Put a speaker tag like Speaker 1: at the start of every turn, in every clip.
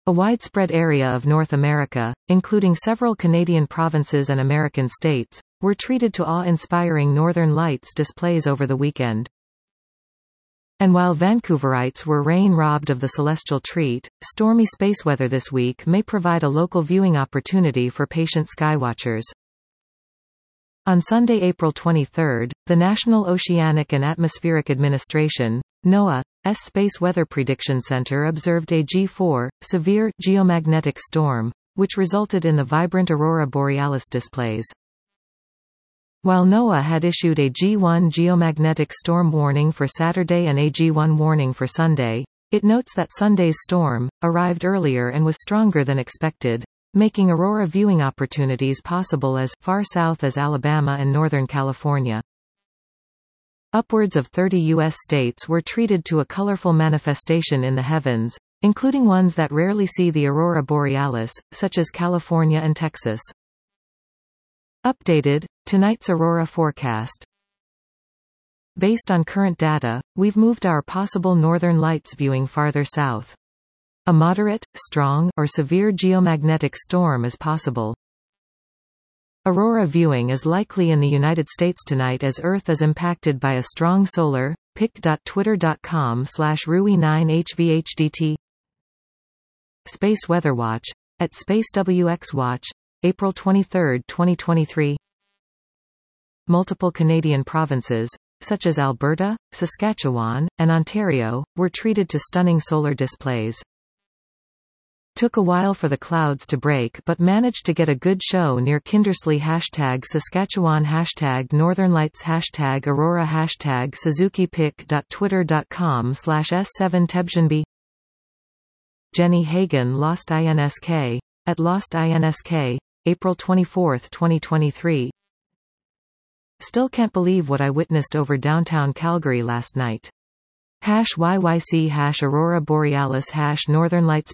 Speaker 1: A widespread area of North America, including several Canadian provinces and American states, were treated to awe-inspiring northern lights displays over the weekend. And while Vancouverites were rain-robbed of the celestial treat, stormy space weather this week may provide a local viewing opportunity for patient skywatchers. On Sunday, April 23, the National Oceanic and Atmospheric Administration, NOAA's Space Weather Prediction Center observed a G4, severe, geomagnetic storm, which resulted in the vibrant aurora borealis displays. While NOAA had issued a G1 geomagnetic storm warning for Saturday and a G1 warning for Sunday, it notes that Sunday's storm arrived earlier and was stronger than expected, making aurora viewing opportunities possible as far south as Alabama and Northern California. Upwards of 30 U.S. states were treated to a colorful manifestation in the heavens, including ones that rarely see the aurora borealis, such as California and Texas. Updated, tonight's aurora forecast. Based on current data, we've moved our possible northern lights viewing farther south. A moderate, strong, or severe geomagnetic storm is possible. Aurora viewing is likely in the United States tonight as Earth is impacted by a strong solar, pic.twitter.com/RUI9HVHDT. Space Weather Watch, at SpaceWX Watch, April 23, 2023. Multiple Canadian provinces, such as Alberta, Saskatchewan, and Ontario, were treated to stunning solar displays. Took a while for the clouds to break but managed to get a good show near Kindersley #Saskatchewan #Northern Lights #Aurora SuzukiPic.twitter.com/S7Tebjanby. Jenny Hagen Lost INSK, at Lost INSK, April 24, 2023. Still can't believe what I witnessed over downtown Calgary last night. #YYC #Aurora Borealis #Northern Lights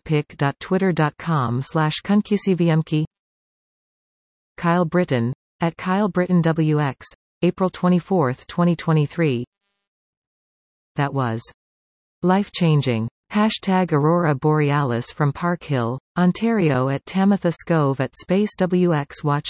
Speaker 1: pic.twitter.com/KunQCVMK. Kyle Britton, at Kyle Britton WX, April 24, 2023. That was life-changing. #Aurora Borealis from Park Hill, Ontario at Tamitha Scove at SpaceWX Watch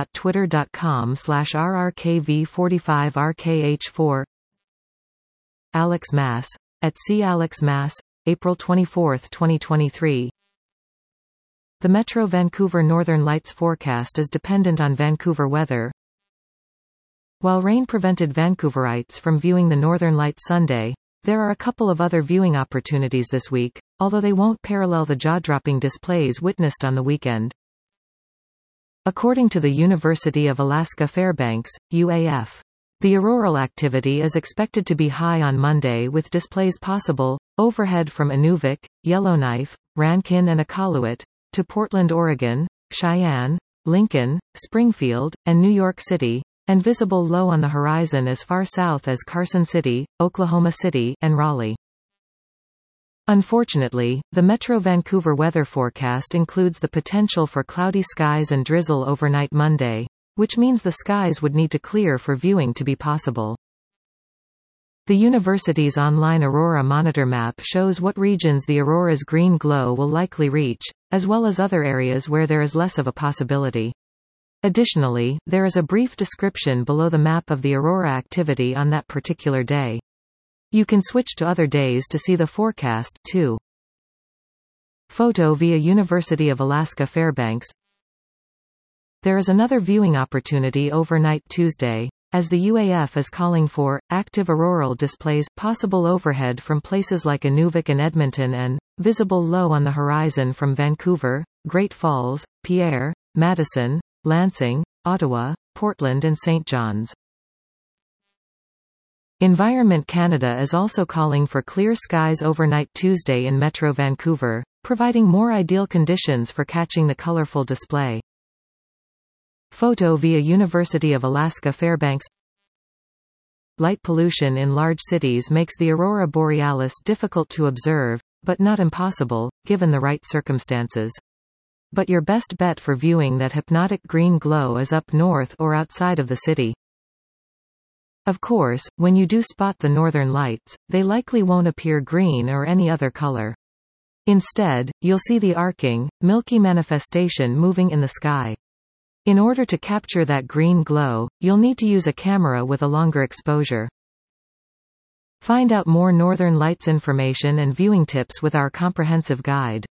Speaker 1: pic.twitter.com/RRKV45RKH4. Alex Mass, at C. Alex Mass, April 24, 2023. The Metro Vancouver Northern Lights forecast is dependent on Vancouver weather. While rain prevented Vancouverites from viewing the Northern Lights Sunday, there are a couple of other viewing opportunities this week, although they won't parallel the jaw-dropping displays witnessed on the weekend. According to the University of Alaska Fairbanks, UAF, the auroral activity is expected to be high on Monday with displays possible, overhead from Inuvik, Yellowknife, Rankin and Iqaluit, to Portland, Oregon, Cheyenne, Lincoln, Springfield, and New York City, and visible low on the horizon as far south as Carson City, Oklahoma City, and Raleigh. Unfortunately, the Metro Vancouver weather forecast includes the potential for cloudy skies and drizzle overnight Monday, which means the skies would need to clear for viewing to be possible. The university's online Aurora Monitor map shows what regions the aurora's green glow will likely reach, as well as other areas where there is less of a possibility. Additionally, there is a brief description below the map of the aurora activity on that particular day. You can switch to other days to see the forecast, too. Photo via University of Alaska Fairbanks. There is another viewing opportunity overnight Tuesday, as the UAF is calling for active auroral displays, possible overhead from places like Inuvik and Edmonton and visible low on the horizon from Vancouver, Great Falls, Pierre, Madison, Lansing, Ottawa, Portland and St. John's. Environment Canada is also calling for clear skies overnight Tuesday in Metro Vancouver, providing more ideal conditions for catching the colorful display. Photo via University of Alaska Fairbanks. Light pollution in large cities makes the aurora borealis difficult to observe, but not impossible, given the right circumstances. But your best bet for viewing that hypnotic green glow is up north or outside of the city. Of course, when you do spot the northern lights, they likely won't appear green or any other color. Instead, you'll see the arcing, milky manifestation moving in the sky. In order to capture that green glow, you'll need to use a camera with a longer exposure. Find out more Northern Lights information and viewing tips with our comprehensive guide.